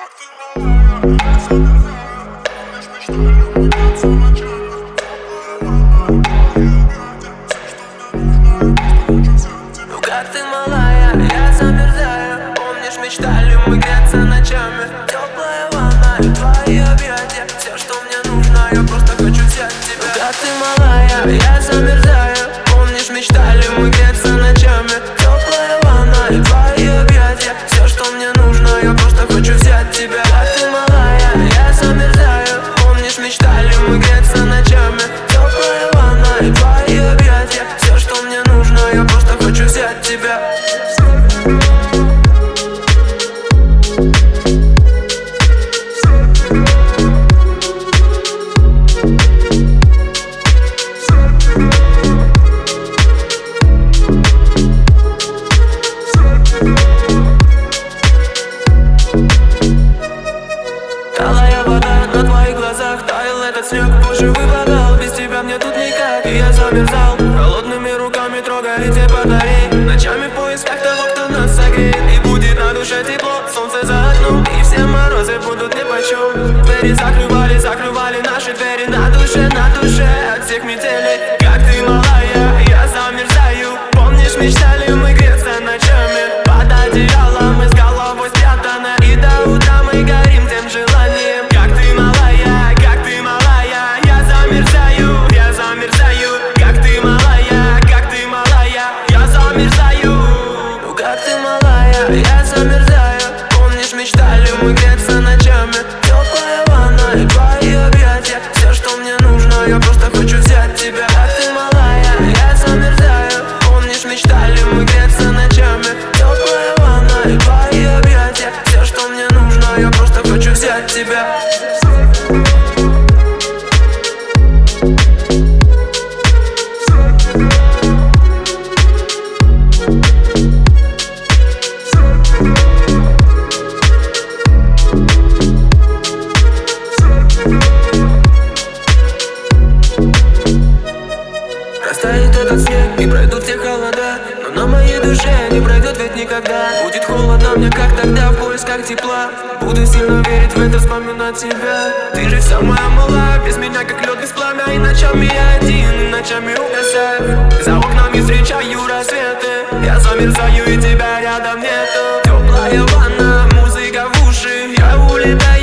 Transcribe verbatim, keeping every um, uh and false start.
Ну как ты, малая, я замерзаю. Помнишь, мечтали мы греться ночами. Теплая ванна и твои объятия. Все, что мне нужно, я просто хочу взять тебя. Ну как ты, малая, я замерзаю. Помнишь, мечтали мы греться ночами. Теплая ванна и твои объятия. Все, что мне нужно, я просто хочу взять тебя. Как ты, малая, я замерзаю. Помнишь, мечтали мы греться ночами. Теплая ванна и твои объятия. Все, что мне нужно, я просто хочу взять тебя. Талая вода на твоих глазах, таял этот снег. Позже выпадал, без тебя мне тут никак. И я замерзал, холодными руками трогая эти батареи. Ночами в поисках того, кто нас согреет. И будет на душе тепло, солнце за окном. И все морозы будут нипочем. Двери закрывали, закрывали наши двери. На душе, на душе от всех метелей. Как ты, малая, я замерзаю. Помнишь, мечтали мы греться ночами. Под одеялом мы с головой спрятаны. И до утра мы горим тем желанием. Как ты, малая, как ты, малая, я замерзаю, я замерзаю. Как ты, малая, как ты, малая, я замерзаю. Ну как ты, малая, я замерзаю. Помнишь, мечтали мы греться ночами. Теплая ванна и твои объятия. Все, что мне нужно, я просто хочу взять тебя. Как ты, малая, я замерзаю. Помнишь, мечтали мы греться ночами. Теплая ванна и твои объятия. Все, что мне нужно, я просто хочу взять тебя. Растает этот снег и пройдут все холода. Но на моей душе не пройдет ведь никогда. Будет холодно мне, как тогда, в поисках тепла. Буду сильно верить в это, вспоминать тебя. Ты же вся моя малая, без меня как лед без пламя. И ночами я один, и ночами угасаю. За окнами встречаю рассветы. Я замерзаю, и тебя рядом нету. Теплая ванна, музыка в уши. Я улетаю.